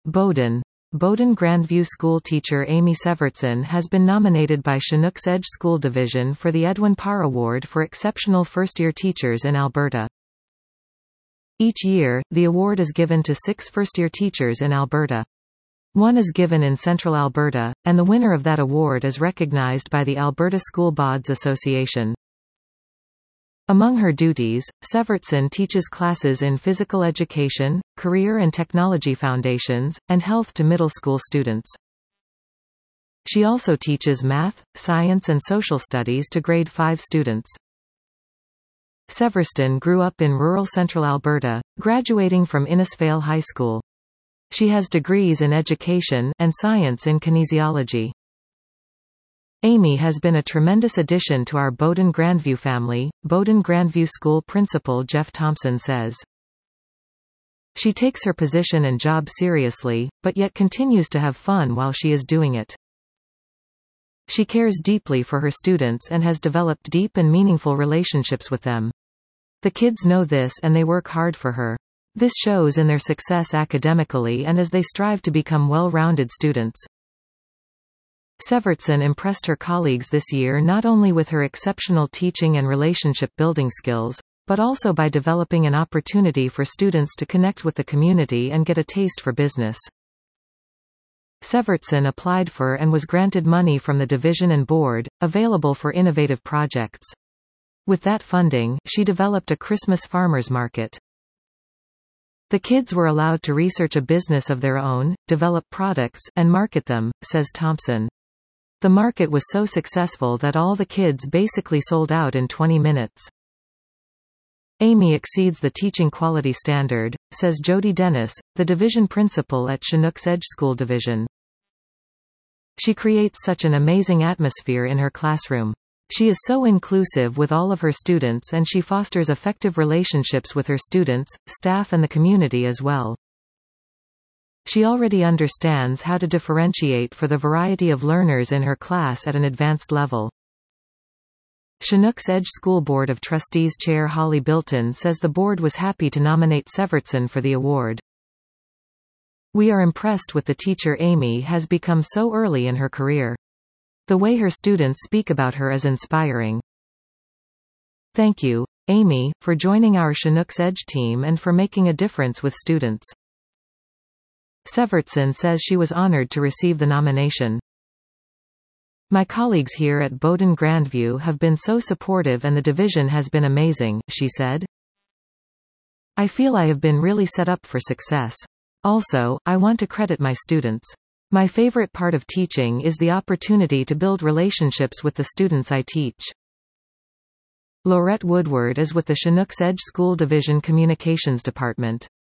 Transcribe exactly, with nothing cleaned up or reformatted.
Bowdoin. Bowdoin Grandview school teacher Amy Severtson has been nominated by Chinook's Edge School Division for the Edwin Parr Award for Exceptional First-Year Teachers in Alberta. Each year, the award is given to six first-year teachers in Alberta. One is given in Central Alberta, and the winner of that award is recognized by the Alberta School Boards Association. Among her duties, Severtson teaches classes in physical education, career and technology foundations, and health to middle school students. She also teaches math, science and social studies to grade five students. Severtson grew up in rural central Alberta, graduating from Innisfail High School. She has degrees in education and science in kinesiology. Amy has been a tremendous addition to our Bowdoin Grandview family, Bowdoin Grandview School Principal Jeff Thompson says. She takes her position and job seriously, but yet continues to have fun while she is doing it. She cares deeply for her students and has developed deep and meaningful relationships with them. The kids know this and they work hard for her. This shows in their success academically and as they strive to become well-rounded students. Severtson impressed her colleagues this year not only with her exceptional teaching and relationship-building skills, but also by developing an opportunity for students to connect with the community and get a taste for business. Severtson applied for and was granted money from the division and board, available for innovative projects. With that funding, she developed a Christmas farmers market. The kids were allowed to research a business of their own, develop products, and market them, says Thompson. The market was so successful that all the kids basically sold out in twenty minutes. Amy exceeds the teaching quality standard, says Jody Dennis, the division principal at Chinook's Edge School Division. She creates such an amazing atmosphere in her classroom. She is so inclusive with all of her students and she fosters effective relationships with her students, staff and the community as well. She already understands how to differentiate for the variety of learners in her class at an advanced level. Chinook's Edge School Board of Trustees Chair Holly Bilton says the board was happy to nominate Severtson for the award. We are impressed with the teacher Amy has become so early in her career. The way her students speak about her is inspiring. Thank you, Amy, for joining our Chinook's Edge team and for making a difference with students. Severtson says she was honored to receive the nomination. My colleagues here at Bowdoin Grandview have been so supportive and the division has been amazing, she said. I feel I have been really set up for success. Also, I want to credit my students. My favorite part of teaching is the opportunity to build relationships with the students I teach. Laurette Woodward is with the Chinook's Edge School Division Communications Department.